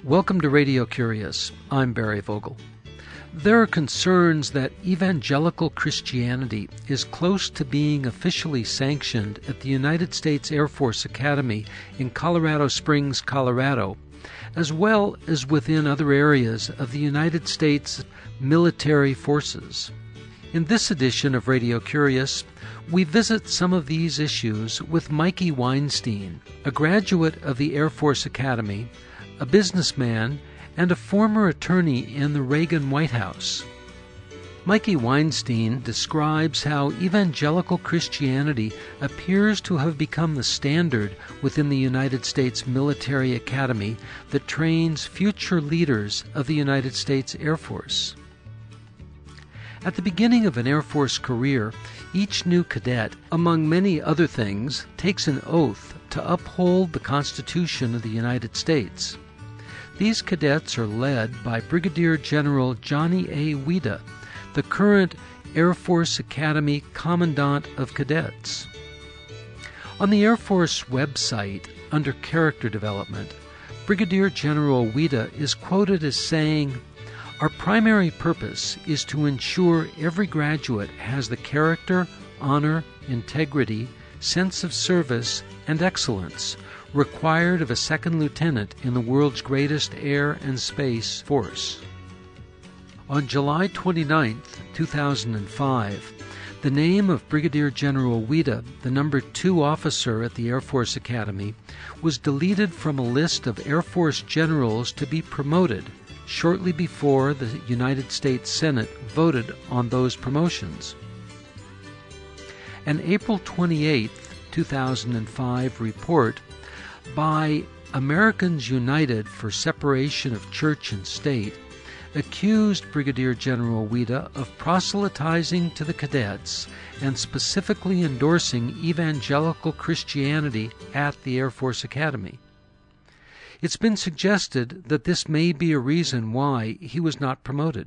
Welcome to Radio Curious. I'm Barry Vogel. There are concerns that evangelical Christianity is close to being officially sanctioned at the United States Air Force Academy in Colorado Springs, Colorado, as well as within other areas of the United States military forces. In this edition of Radio Curious, we visit some of these issues with Mikey Weinstein, a graduate of the Air Force Academy, a businessman, and a former attorney in the Reagan White House. Mikey Weinstein describes how evangelical Christianity appears to have become the standard within the United States Military Academy that trains future leaders of the United States Air Force. At the beginning of an Air Force career, each new cadet, among many other things, takes an oath to uphold the Constitution of the United States. These cadets are led by Brigadier General Johnny A. Weida, the current Air Force Academy Commandant of Cadets. On the Air Force website, under Character Development, Brigadier General Weida is quoted as saying, "Our primary purpose is to ensure every graduate has the character, honor, integrity, sense of service, and excellence required of a second lieutenant in the world's greatest air and space force." On July 29, 2005, the name of Brigadier General Weida, the number 2 officer at the Air Force Academy, was deleted from a list of Air Force generals to be promoted shortly before the United States Senate voted on those promotions. An April 28, 2005 report by Americans United for Separation of Church and State accused Brigadier General Weida of proselytizing to the cadets and specifically endorsing evangelical Christianity at the Air Force Academy. It's been suggested that this may be a reason why he was not promoted.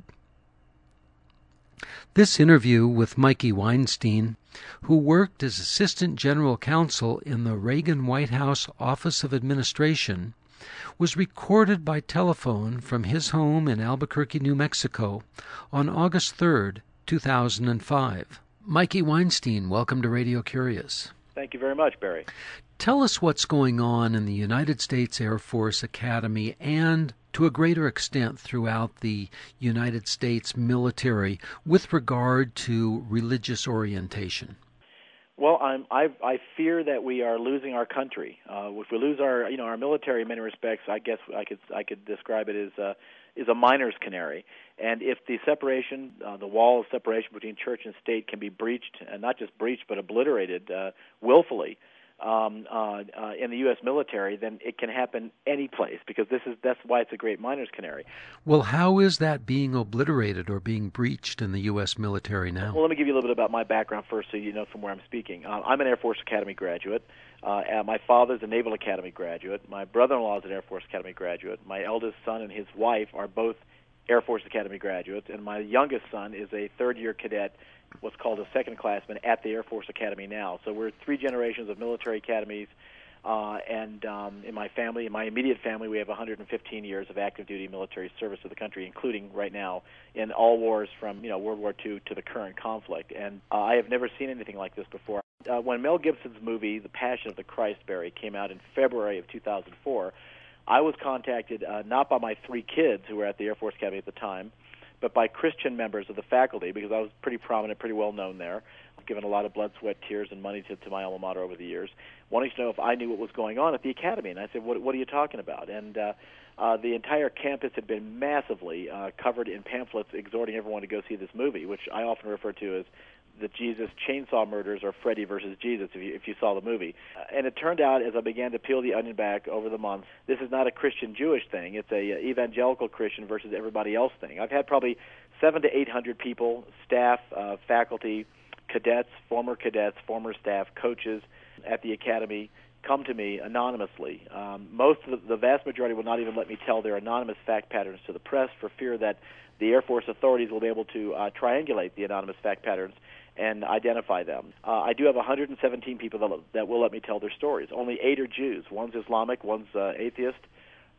This interview with Mikey Weinstein, who worked as Assistant General Counsel in the Reagan White House Office of Administration, was recorded by telephone from his home in Albuquerque, New Mexico, on August 3, 2005. Mikey Weinstein, welcome to Radio Curious. Thank you very much, Barry. Tell us what's going on in the United States Air Force Academy and, to a greater extent, throughout the United States military with regard to religious orientation. Well, I fear that we are losing our country. If we lose our military in many respects, I guess I could describe it as a miner's canary. And if the separation, the wall of separation between church and state can be breached, and not just breached but obliterated willfully, in the U.S. military, then it can happen any place, because that's why it's a great miner's canary. Well, how is that being obliterated or being breached in the U.S. military now? Well, let me give you a little bit about my background first so you know from where I'm speaking. I'm an Air Force Academy graduate. My father's a Naval Academy graduate. My brother-in-law is an Air Force Academy graduate. My eldest son and his wife are both Air Force Academy graduates, and my youngest son is a third-year cadet, what's called a second classman at the Air Force Academy now. So we're 3 generations of military academies, and in my family, in my immediate family, we have 115 years of active duty military service to the country, including right now in all wars from World War II to the current conflict. And I have never seen anything like this before. When Mel Gibson's movie, The Passion of the Christ, Barry, came out in February of 2004, I was contacted not by my 3 kids who were at the Air Force Academy at the time, but by Christian members of the faculty, because I was pretty prominent, pretty well known there. I've given a lot of blood, sweat, tears, and money to my alma mater over the years, wanting to know if I knew what was going on at the academy. And I said, what are you talking about? And the entire campus had been massively covered in pamphlets exhorting everyone to go see this movie, which I often refer to as the Jesus Chainsaw Murders or Freddy versus Jesus, if you saw the movie. And it turned out, as I began to peel the onion back over the months, this is not a Christian-Jewish thing. It's a evangelical Christian versus everybody else thing. I've had probably 700 to 800 people, staff, faculty, cadets, former staff, coaches at the academy come to me anonymously. Most of the vast majority will not even let me tell their anonymous fact patterns to the press for fear that the Air Force authorities will be able to triangulate the anonymous fact patterns and identify them. I do have 117 people that will let me tell their stories. Only 8 are Jews. One's Islamic, one's atheist,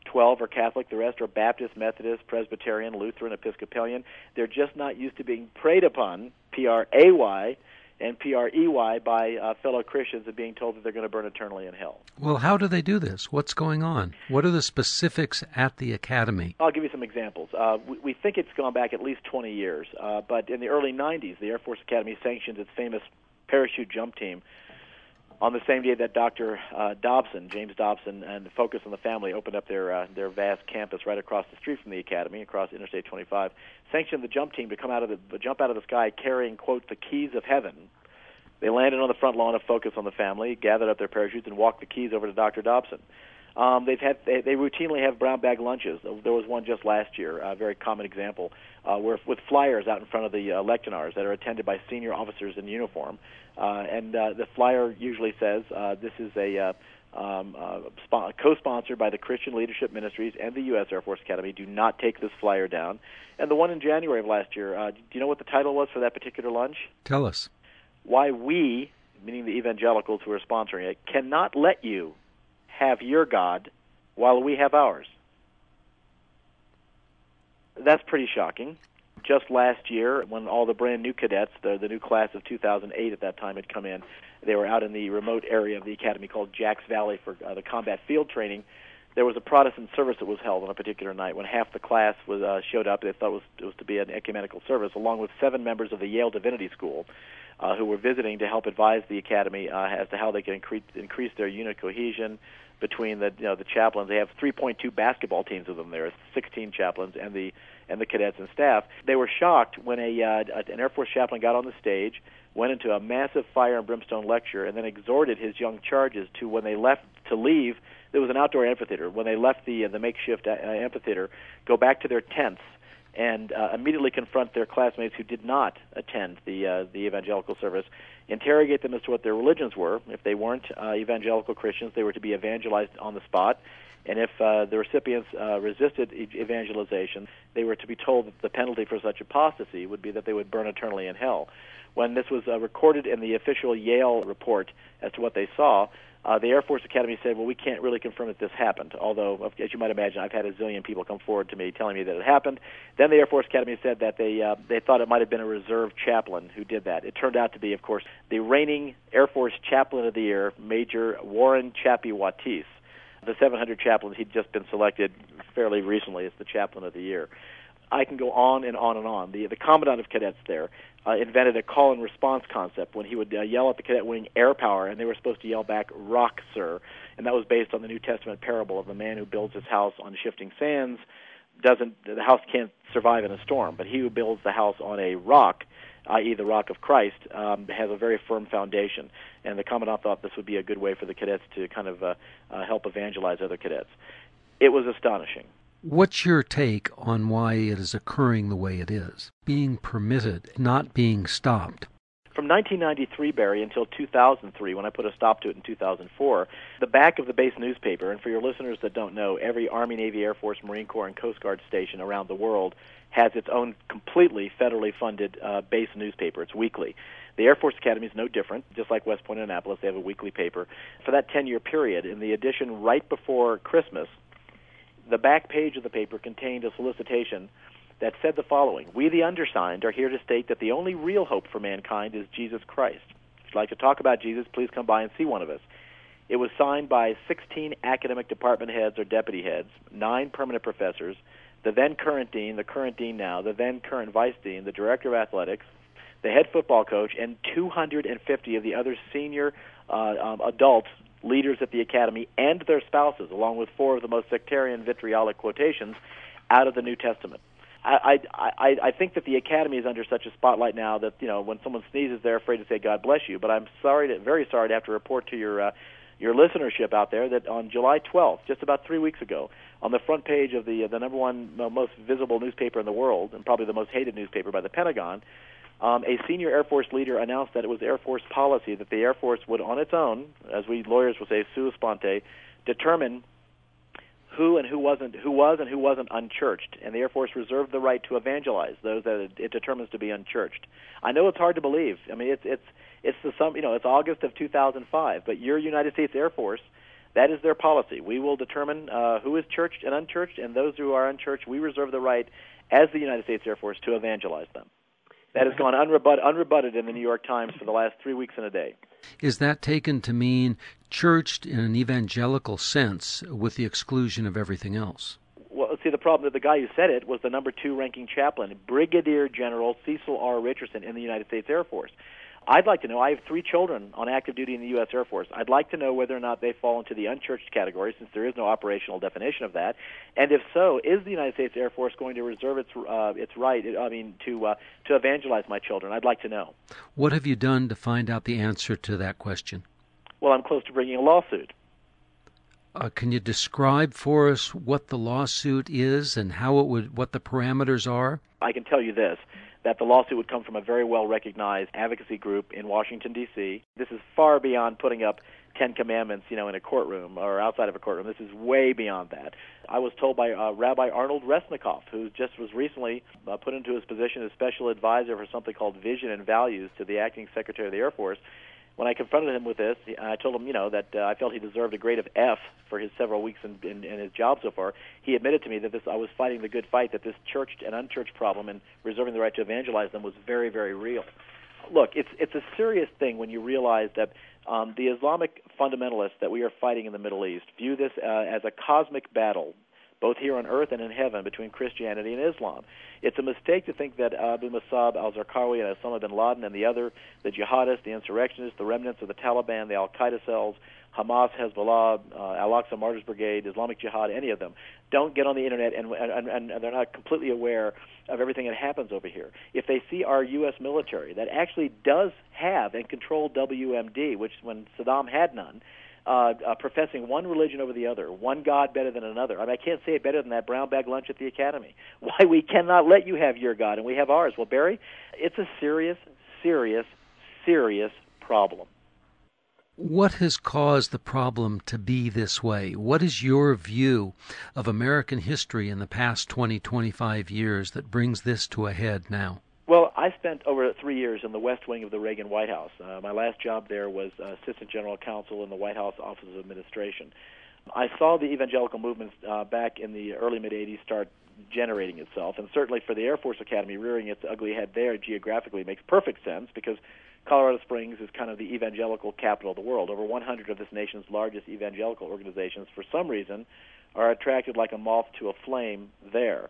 12 are Catholic, the rest are Baptist, Methodist, Presbyterian, Lutheran, Episcopalian. They're just not used to being preyed upon, P-R-A-Y, and P-R-E-Y, by fellow Christians and being told that they're going to burn eternally in hell. Well, how do they do this? What's going on? What are the specifics at the Academy? I'll give you some examples. We think it's gone back at least 20 years, but in the early 90s, the Air Force Academy sanctioned its famous parachute jump team on the same day that Dr. Dobson, James Dobson, and the Focus on the Family opened up their vast campus right across the street from the Academy, across Interstate 25, sanctioned the jump team to jump out of the sky carrying, quote, the keys of heaven. They landed on the front lawn of Focus on the Family, gathered up their parachutes, and walked the keys over to Dr. Dobson. They routinely have brown bag lunches. There was one just last year, a very common example, with flyers out in front of the lectionaries that are attended by senior officers in uniform. And the flyer usually says, this is a co-sponsored by the Christian Leadership Ministries and the U.S. Air Force Academy. Do not take this flyer down. And the one in January of last year, do you know what the title was for that particular lunch? Tell us. Why we, meaning the evangelicals who are sponsoring it, cannot let you have your God while we have ours. That's pretty shocking. Just last year, when all the brand new cadets, the new class of 2008 at that time had come in, they were out in the remote area of the academy called Jacks Valley for the combat field training. There was a Protestant service that was held on a particular night when half the class showed up. They thought it was to be an ecumenical service, along with 7 members of the Yale Divinity School who were visiting to help advise the academy as to how they can increase their unit cohesion between the chaplains. They have 3.2 basketball teams of them there, 16 chaplains and the cadets and staff. They were shocked when an Air Force chaplain got on the stage, went into a massive fire and brimstone lecture, and then exhorted his young charges to, when they left to leave, there was an outdoor amphitheater. When they left the makeshift amphitheater, go back to their tents and immediately confront their classmates who did not attend the evangelical service, interrogate them as to what their religions were. If they weren't evangelical Christians, they were to be evangelized on the spot. And if the recipients resisted evangelization, they were to be told that the penalty for such apostasy would be that they would burn eternally in hell. When this was recorded in the official Yale report as to what they saw, the Air Force Academy said, well, we can't really confirm that this happened, although, as you might imagine, I've had a zillion people come forward to me telling me that it happened. Then the Air Force Academy said that they thought it might have been a reserve chaplain who did that. It turned out to be, of course, the reigning Air Force Chaplain of the Year, Major Warren Chappie Watis. The 700 chaplains, he'd just been selected fairly recently as the Chaplain of the Year. I can go on and on and on. The Commandant of Cadets there invented a call-and-response concept when he would yell at the cadet wing, air power, and they were supposed to yell back, rock, sir. And that was based on the New Testament parable of the man who builds his house on shifting sands. The house can't survive in a storm, but he who builds the house on a rock, i.e. the rock of Christ, has a very firm foundation. And the Commandant thought this would be a good way for the cadets to kind of help evangelize other cadets. It was astonishing. What's your take on why it is occurring the way it is? Being permitted, not being stopped. From 1993, Barry, until 2003, when I put a stop to it in 2004, the back of the base newspaper, and for your listeners that don't know, every Army, Navy, Air Force, Marine Corps, and Coast Guard station around the world has its own completely federally funded base newspaper. It's weekly. The Air Force Academy is no different. Just like West Point and Annapolis, they have a weekly paper. For that 10-year period, in the edition right before Christmas, the back page of the paper contained a solicitation that said the following: we, the undersigned, are here to state that the only real hope for mankind is Jesus Christ. If you'd like to talk about Jesus, please come by and see one of us. It was signed by 16 academic department heads or deputy heads, 9 permanent professors, the then current dean, the current dean now, the then current vice dean, the director of athletics, the head football coach, and 250 of the other senior adults, leaders at the academy, and their spouses, along with 4 of the most sectarian, vitriolic quotations out of the New Testament. I think that the academy is under such a spotlight now that, when someone sneezes, they're afraid to say God bless you. But I'm very sorry to have to report to your listenership out there that on July 12th, just about 3 weeks ago, on the front page of the number one most visible newspaper in the world, and probably the most hated newspaper by the Pentagon, a senior Air Force leader announced that it was Air Force policy that the Air Force would, on its own, as we lawyers would say, sua sponte, determine who was and who wasn't unchurched, and the Air Force reserved the right to evangelize those that it determines to be unchurched. I know it's hard to believe. I mean, it's August of 2005, but your United States Air Force, That is their policy. We will determine who is churched and unchurched, and those who are unchurched, we reserve the right, as the United States Air Force, to evangelize them. That has gone unrebutted in the New York Times for the last 3 weeks and a day. Is that taken to mean churched in an evangelical sense with the exclusion of everything else? Well, see, the problem that the guy who said it was the number 2 ranking chaplain, Brigadier General Cecil R. Richardson in the United States Air Force. I'd like to know, I have 3 children on active duty in the U.S. Air Force. I'd like to know whether or not they fall into the unchurched category, since there is no operational definition of that. And if so, is the United States Air Force going to reserve its right, to evangelize my children? I'd like to know. What have you done to find out the answer to that question? Well, I'm close to bringing a lawsuit. Can you describe for us what the lawsuit is and what the parameters are? I can tell you this, that the lawsuit would come from a very well-recognized advocacy group in Washington, D.C. This is far beyond putting up 10 commandments, in a courtroom or outside of a courtroom. This is way beyond that. I was told by Rabbi Arnold Resnikoff, who just was recently put into his position as special advisor for something called Vision and Values to the acting Secretary of the Air Force. When I confronted him with this, I told him, that I felt he deserved a grade of F for his several weeks in his job so far. He admitted to me that I was fighting the good fight, that this churched and unchurched problem and reserving the right to evangelize them was very, very real. Look, it's a serious thing when you realize that the Islamic fundamentalists that we are fighting in the Middle East view this as a cosmic battle, both here on earth and in heaven, between Christianity and Islam. It's a mistake to think that Abu Musab al-Zarqawi and Osama bin Laden and the jihadists, the insurrectionists, the remnants of the Taliban, the al-Qaeda cells, Hamas, Hezbollah, Al-Aqsa Martyrs Brigade, Islamic Jihad, any of them, don't get on the Internet and they're not completely aware of everything that happens over here. If they see our U.S. military that actually does have and control WMD, which when Saddam had none, professing one religion over the other, one God better than another. I can't say it better than that brown bag lunch at the academy. Why we cannot let you have your God and we have ours. Well, Barry, it's a serious, serious, serious problem. What has caused the problem to be this way? What is your view of American history in the past 20, 25 years that brings this to a head now? Well, I spent over 3 years in the West Wing of the Reagan White House. My last job there was Assistant General Counsel in the White House Office of Administration. I saw the evangelical movement back in the early mid-'80s start generating itself, and certainly for the Air Force Academy rearing its ugly head there geographically makes perfect sense because Colorado Springs is kind of the evangelical capital of the world. Over 100 of this nation's largest evangelical organizations, for some reason, are attracted like a moth to a flame there.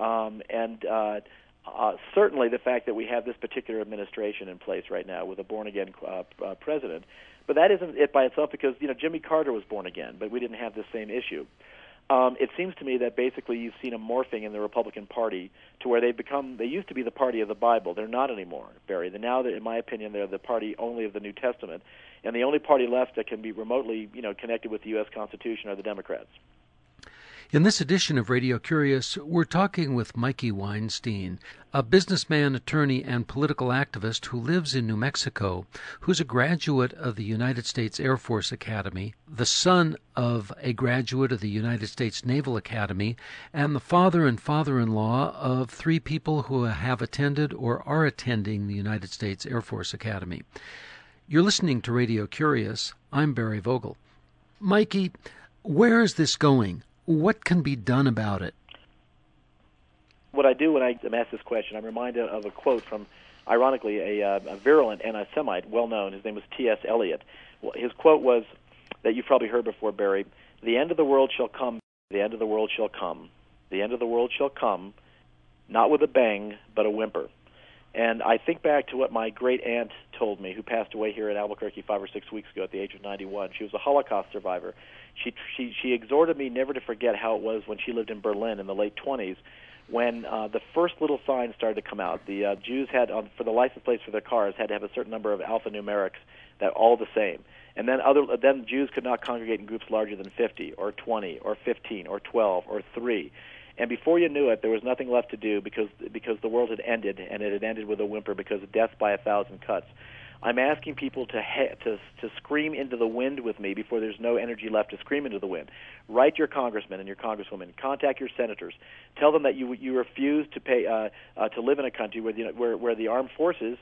Certainly the fact that we have this particular administration in place right now with a born-again president, but that isn't it by itself because, Jimmy Carter was born again, but we didn't have this same issue. It seems to me that basically you've seen a morphing in the Republican Party to where they used to be the party of the Bible. They're not anymore, Barry. Now, in my opinion, they're the party only of the New Testament, and the only party left that can be remotely, connected with the U.S. Constitution are the Democrats. In this edition of Radio Curious, we're talking with Mikey Weinstein, a businessman, attorney, and political activist who lives in New Mexico, who's a graduate of the United States Air Force Academy, the son of a graduate of the United States Naval Academy, and the father and father-in-law of 3 people who have attended or are attending the United States Air Force Academy. You're listening to Radio Curious. I'm Barry Vogel. Mikey, where is this going? What can be done about it? What I do when I am asked this question, I'm reminded of a quote from, ironically, a virulent anti-Semite, well-known. His name was T.S. Eliot. His quote was, that you've probably heard before, Barry, "The end of the world shall come, the end of the world shall come. The end of the world shall come, not with a bang, but a whimper." And I think back to what my great-aunt told me, who passed away here in Albuquerque 5 or 6 weeks ago at the age of 91. She was a Holocaust survivor. She exhorted me never to forget how it was when she lived in Berlin in the late 20s, when the first little signs started to come out. The Jews had, for the license plates for their cars, had to have a certain number of alphanumerics that all the same. And then Jews could not congregate in groups larger than 50 or 20 or 15 or 12 or 3. And before you knew it, there was nothing left to do because the world had ended, and it had ended with a whimper because of death by 1,000 cuts. I'm asking people to scream into the wind with me before there's no energy left to scream into the wind. Write your congressmen and your congresswomen. Contact your senators. Tell them that you refuse to pay to live in a country where the armed forces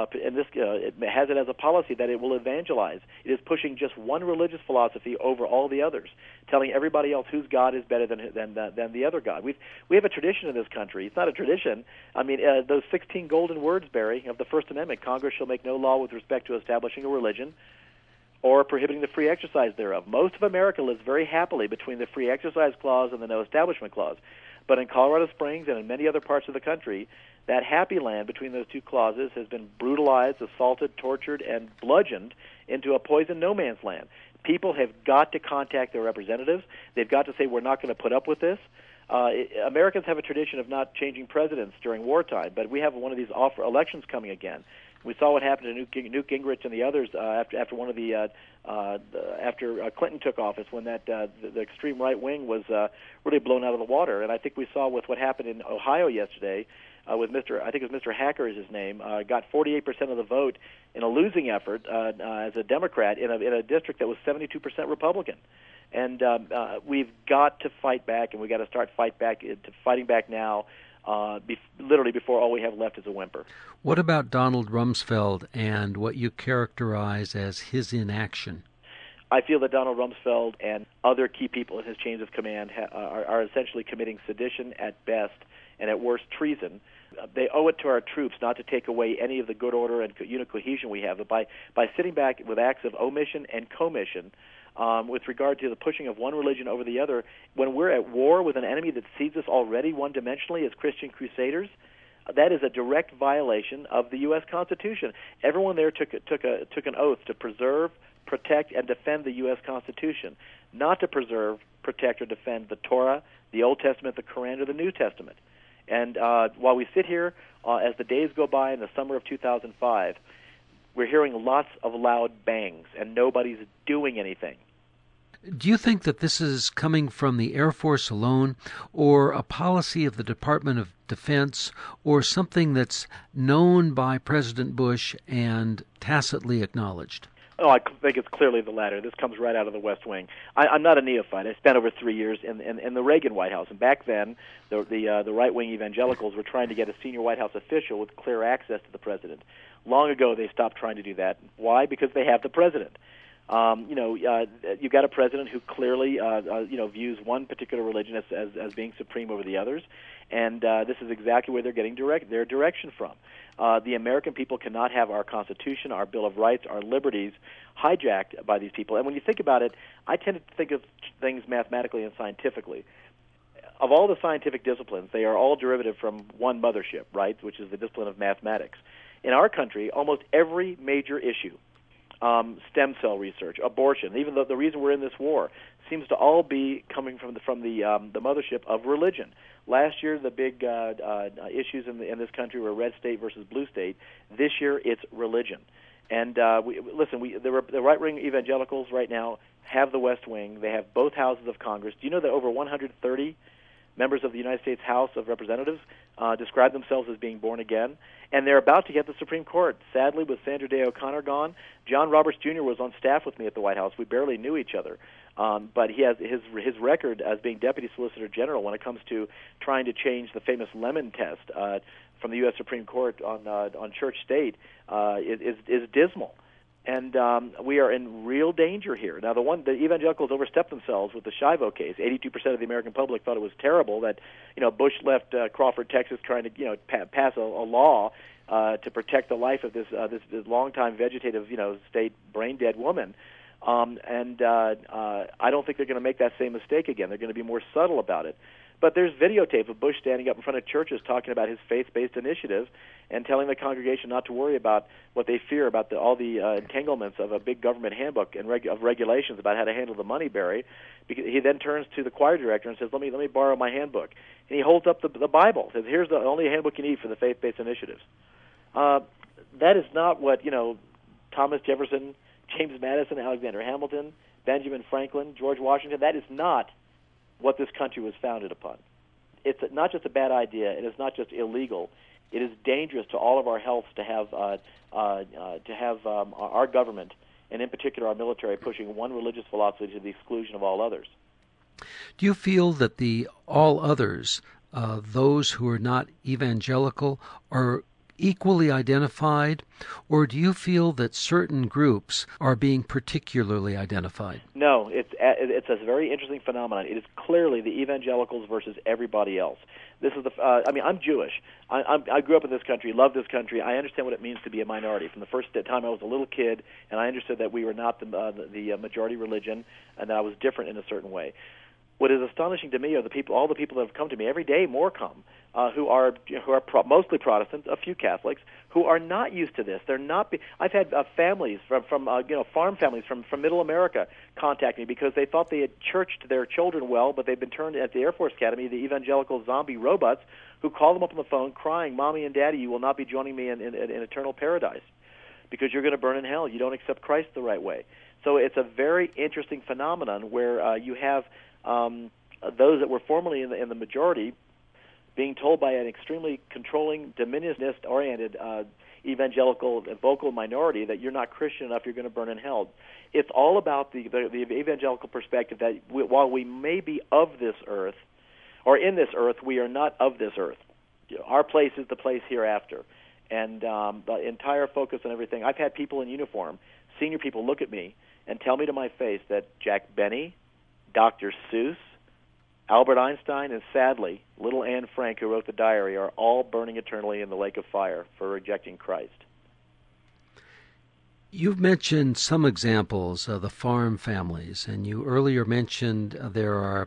it has it as a policy that it will evangelize. It is pushing just one religious philosophy over all the others, telling everybody else whose God is better than the other God. We have a tradition in this country. It's not a tradition. I mean, those 16 golden words, Barry, of the First Amendment: Congress shall make no law with respect to establishing a religion or prohibiting the free exercise thereof. Most of America lives very happily between the free exercise clause and the no establishment clause. But in Colorado Springs and in many other parts of the country, that happy land between those two clauses has been brutalized, assaulted, tortured, and bludgeoned into a poison no man's land. People have got to contact their representatives. They've got to say, we're not going to put up with this. Americans have a tradition of not changing presidents during wartime, but we have one of these elections coming again. We saw what happened to Newt Gingrich and the others after one of the after Clinton took office, when the extreme right wing was really blown out of the water. And I think we saw with what happened in Ohio yesterday with I think it was Mr. Hacker is his name, got 48% of the vote in a losing effort as a Democrat in a district that was 72% Republican. And we've got to fight back, and we've got to start fighting back now. Literally before all we have left is a whimper. What about Donald Rumsfeld and what you characterize as his inaction? I feel that Donald Rumsfeld and other key people in his chains of command are essentially committing sedition at best and at worst treason. They owe it to our troops not to take away any of the good order and cohesion we have, but by sitting back with acts of omission and commission with regard to the pushing of one religion over the other, when we're at war with an enemy that sees us already one-dimensionally as Christian crusaders, that is a direct violation of the U.S. Constitution. Everyone there took an oath to preserve, protect, and defend the U.S. Constitution, not to preserve, protect, or defend the Torah, the Old Testament, the Quran, or the New Testament. And while we sit here, as the days go by in the summer of 2005, we're hearing lots of loud bangs, and nobody's doing anything. Do you think that this is coming from the Air Force alone, or a policy of the Department of Defense, or something that's known by President Bush and tacitly acknowledged? Oh, I think it's clearly the latter. This comes right out of the West Wing. I'm not a neophyte. I spent over 3 years in the Reagan White House, and back then, the right-wing evangelicals were trying to get a senior White House official with clear access to the president. Long ago, they stopped trying to do that. Why? Because they have the president. You've got a president who clearly, views one particular religion as being supreme over the others, and this is exactly where they're getting their direction from. The American people cannot have our Constitution, our Bill of Rights, our liberties hijacked by these people. And when you think about it, I tend to think of things mathematically and scientifically. Of all the scientific disciplines, they are all derivative from one mothership, right, which is the discipline of mathematics. In our country, almost every major issue, stem cell research, abortion, even though the reason we're in this war, seems to all be coming from the mothership of religion. Last year, the big issues in this country were red state versus blue state. This year, it's religion. And the right-wing evangelicals right now have the West Wing. They have both houses of Congress. Do you know that over 130 members of the United States House of Representatives describe themselves as being born again? And they're about to get the Supreme Court. Sadly, with Sandra Day O'Connor gone, John Roberts Jr. was on staff with me at the White House. We barely knew each other. But he has his record as being Deputy Solicitor General when it comes to trying to change the famous Lemon test from the U.S. Supreme Court on church-state is dismal. And we are in real danger here. Now, the evangelicals overstepped themselves with the Shivo case. 82% of the American public thought it was terrible that Bush left Crawford, Texas, trying to pass a law to protect the life of this longtime vegetative state brain dead woman. I don't think they're going to make that same mistake again. They're going to be more subtle about it. But there's videotape of Bush standing up in front of churches talking about his faith-based initiative and telling the congregation not to worry about what they fear about all the entanglements of a big government handbook and of regulations about how to handle the money, Barry. Because he then turns to the choir director and says, let me borrow my handbook. And he holds up the Bible, says, here's the only handbook you need for the faith-based initiatives. That is not what, Thomas Jefferson, James Madison, Alexander Hamilton, Benjamin Franklin, George Washington, that is not what this country was founded upon. It's not just a bad idea, and it's not just illegal. It is dangerous to all of our healths to have our government, and in particular our military, pushing one religious philosophy to the exclusion of all others. Do you feel that the all others, those who are not evangelical, are equally identified, or do you feel that certain groups are being particularly identified? No, it's a very interesting phenomenon. It is clearly the evangelicals versus everybody else. This is I'm Jewish. I grew up in this country, love this country. I understand what it means to be a minority. From the first time I was a little kid, and I understood that we were not the majority religion, and that I was different in a certain way. What is astonishing to me are all the people that have come to me every day. More come, who are mostly Protestant, a few Catholics, who are not used to this. They're not. I've had families from farm families from Middle America contact me because they thought they had churched their children well, but they've been turned at the Air Force Academy, the evangelical zombie robots, who call them up on the phone crying, "Mommy and Daddy, you will not be joining me in eternal paradise because you're going to burn in hell. You don't accept Christ the right way." So it's a very interesting phenomenon where you have those that were formerly in the majority being told by an extremely controlling, dominionist-oriented evangelical vocal minority that you're not Christian enough, you're going to burn in hell. It's all about the evangelical perspective that while we may be of this earth, or in this earth, we are not of this earth. Our place is the place hereafter. And the entire focus on everything. I've had people in uniform, senior people, look at me and tell me to my face that Jack Benny, Dr. Seuss, Albert Einstein, and sadly, little Anne Frank, who wrote the diary, are all burning eternally in the lake of fire for rejecting Christ. You've mentioned some examples of the farm families, and you earlier mentioned there are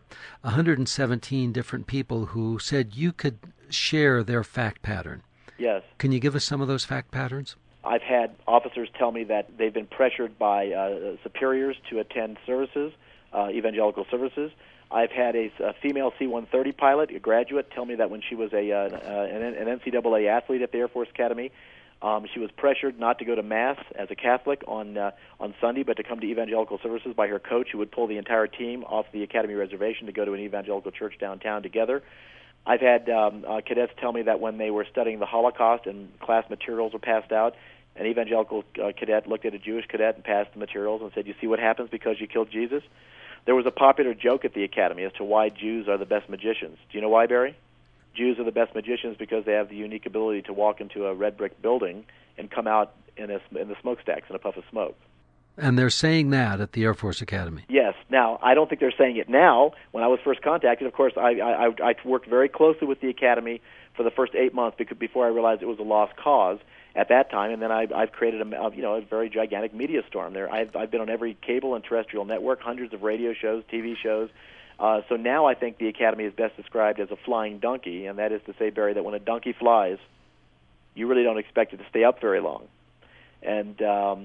117 different people who said you could share their fact pattern. Yes. Can you give us some of those fact patterns? I've had officers tell me that they've been pressured by superiors to attend services, evangelical services. I've had a female C-130 pilot, a graduate, tell me that when she was an NCAA athlete at the Air Force Academy, she was pressured not to go to Mass as a Catholic on Sunday, but to come to evangelical services by her coach, who would pull the entire team off the Academy reservation to go to an evangelical church downtown together. I've had cadets tell me that when they were studying the Holocaust and class materials were passed out, an evangelical cadet looked at a Jewish cadet and passed the materials and said, "You see what happens because you killed Jesus?" There was a popular joke at the Academy as to why Jews are the best magicians. Do you know why, Barry? Jews are the best magicians because they have the unique ability to walk into a red brick building and come out in the smokestacks in a puff of smoke. And they're saying that at the Air Force Academy. Yes. Now, I don't think they're saying it now. When I was first contacted, of course, I worked very closely with the Academy for the first 8 months before I realized it was a lost cause at that time, and then I've created a very gigantic media storm there. I've been on every cable and terrestrial network, hundreds of radio shows, TV shows. So now I think the Academy is best described as a flying donkey, and that is to say, Barry, that when a donkey flies, you really don't expect it to stay up very long. And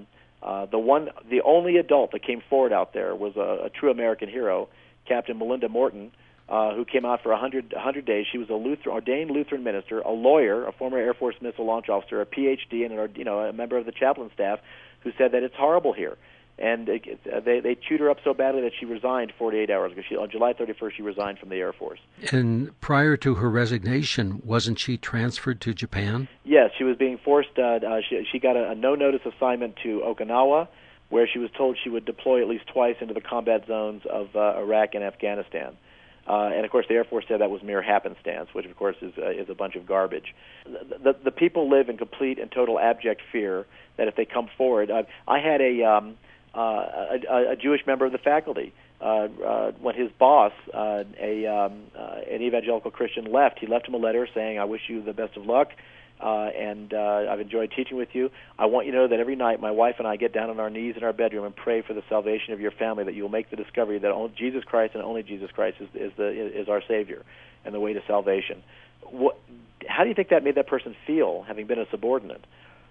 the only adult that came forward out there was a true American hero, Captain Melinda Morton, who came out for 100 days. She was a ordained Lutheran minister, a lawyer, a former Air Force missile launch officer, a PhD, and a member of the chaplain staff, who said that it's horrible here. And they chewed her up so badly that she resigned 48 hours ago. On July 31st, she resigned from the Air Force. And prior to her resignation, wasn't she transferred to Japan? Yes, she was being forced. She got a no-notice assignment to Okinawa, where she was told she would deploy at least twice into the combat zones of Iraq and Afghanistan. And, of course, the Air Force said that was mere happenstance, which, of course, is a bunch of garbage. The people live in complete and total abject fear that if they come forward... I had a Jewish member of the faculty. When his boss, an evangelical Christian, left, he left him a letter saying, "I wish you the best of luck, and I've enjoyed teaching with you. I want you to know that every night my wife and I get down on our knees in our bedroom and pray for the salvation of your family, that you will make the discovery that only Jesus Christ and only Jesus Christ is our Savior and the way to salvation." How do you think that made that person feel, having been a subordinate?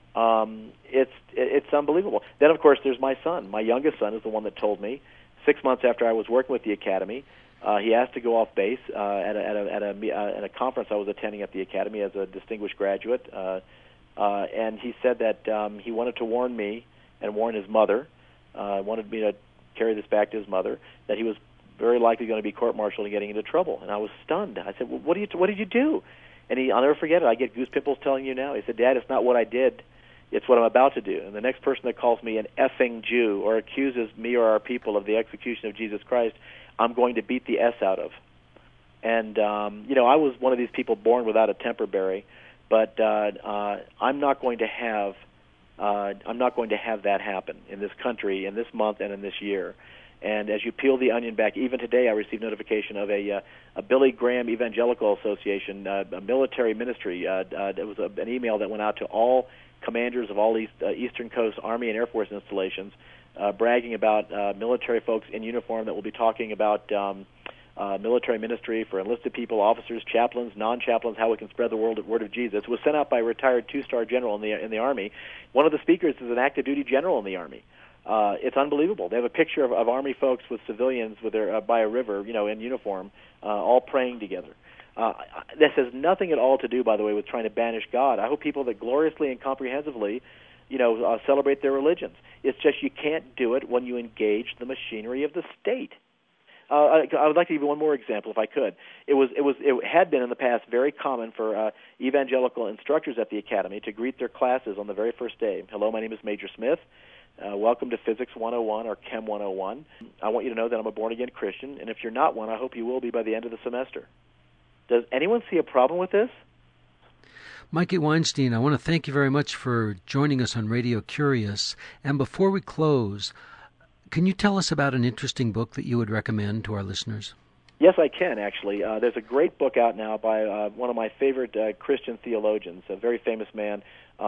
It's unbelievable. Then, of course, there's my son. My youngest son is the one that told me 6 months after I was working with the Academy. He asked to go off base at a conference I was attending at the Academy as a distinguished graduate, and he said that he wanted to warn me and warn his mother, wanted me to carry this back to his mother, that he was very likely going to be court-martialed and getting into trouble. And I was stunned. I said, "Well, what did you do?" And I'll never forget it. I get goose pimples telling you now. He said, Dad, it's not what I did. It's what I'm about to do. And the next person that calls me an effing Jew or accuses me or our people of the execution of Jesus Christ, I'm going to beat the S out of. And, I was one of these people born without a temper, Barry, but I'm not going to have that happen in this country, in this month, and in this year. And as you peel the onion back, even today I received notification of a Billy Graham Evangelical Association, a military ministry. It was an email that went out to all commanders of all Eastern Coast Army and Air Force installations, bragging about military folks in uniform that will be talking about military ministry for enlisted people, officers, chaplains, non-chaplains, how we can spread the word of Jesus. It was sent out by a retired two-star general in the Army. One of the speakers is an active duty general in the Army. It's unbelievable. They have a picture of Army folks with civilians with their by a river, in uniform, all praying together. This has nothing at all to do, by the way, with trying to banish God. I hope people that gloriously and comprehensively, celebrate their religions. It's just you can't do it when you engage the machinery of the state. I would like to give you one more example, if I could. It had been in the past very common for evangelical instructors at the academy to greet their classes on the very first day. Hello, my name is Major Smith. Welcome to Physics 101 or Chem 101. I want you to know that I'm a born-again Christian, and if you're not one, I hope you will be by the end of the semester. Does anyone see a problem with this? Mikey Weinstein, I want to thank you very much for joining us on Radio Curious. And before we close, can you tell us about an interesting book that you would recommend to our listeners? Yes, I can, actually. There's a great book out now by one of my favorite Christian theologians, a very famous man,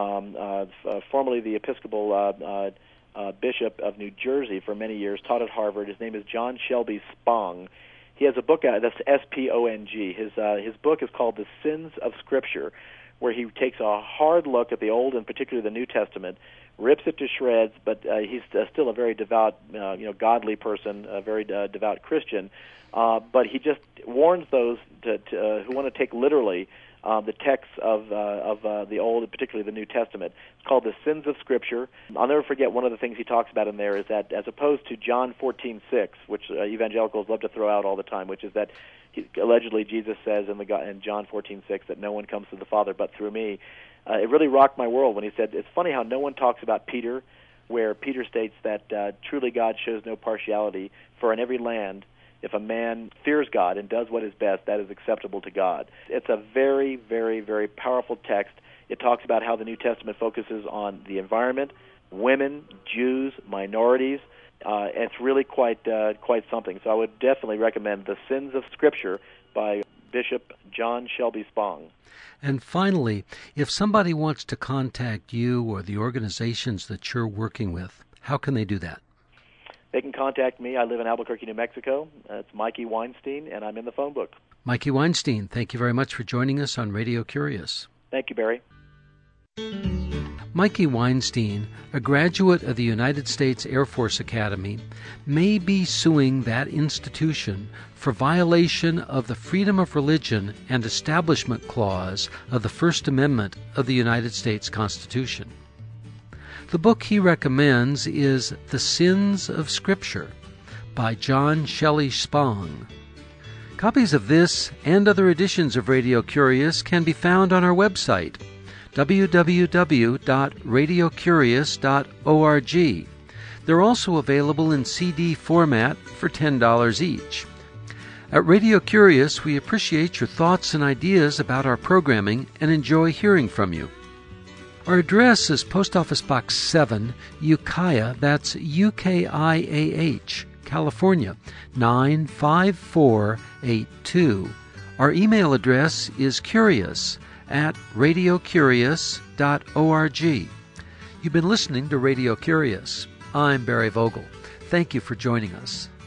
formerly the Episcopal Bishop of New Jersey for many years, taught at Harvard. His name is John Shelby Spong. He has a book out, that's S-P-O-N-G. His book is called The Sins of Scripture, where he takes a hard look at the Old and particularly the New Testament, rips it to shreds, but he's still a very devout, godly person, a very devout Christian. But he just warns those who want to take literally the texts of the Old, and particularly the New Testament. It's called The Sins of Scripture. I'll never forget one of the things he talks about in there is that as opposed to John 14:6, which evangelicals love to throw out all the time, which is that allegedly Jesus says in John 14:6 that no one comes to the Father but through me. It really rocked my world when he said, it's funny how no one talks about Peter, where Peter states that truly God shows no partiality, for in every land, if a man fears God and does what is best, that is acceptable to God. It's a very, very, very powerful text. It talks about how the New Testament focuses on the environment, women, Jews, minorities. It's really quite something. So I would definitely recommend The Sins of Scripture by Bishop John Shelby Spong. And finally, if somebody wants to contact you or the organizations that you're working with, how can they do that? They can contact me. I live in Albuquerque, New Mexico. It's Mikey Weinstein, and I'm in the phone book. Mikey Weinstein, thank you very much for joining us on Radio Curious. Thank you, Barry. Mikey Weinstein, a graduate of the United States Air Force Academy, may be suing that institution for violation of the Freedom of Religion and Establishment Clause of the First Amendment of the United States Constitution. The book he recommends is The Sins of Scripture by John Shelby Spong. Copies of this and other editions of Radio Curious can be found on our website, www.radiocurious.org. They're also available in CD format for $10 each. At Radio Curious, we appreciate your thoughts and ideas about our programming and enjoy hearing from you. Our address is Post Office Box 7, Ukiah, that's UKIAH, California, 95482. Our email address is curious@radiocurious.org. You've been listening to Radio Curious. I'm Barry Vogel. Thank you for joining us.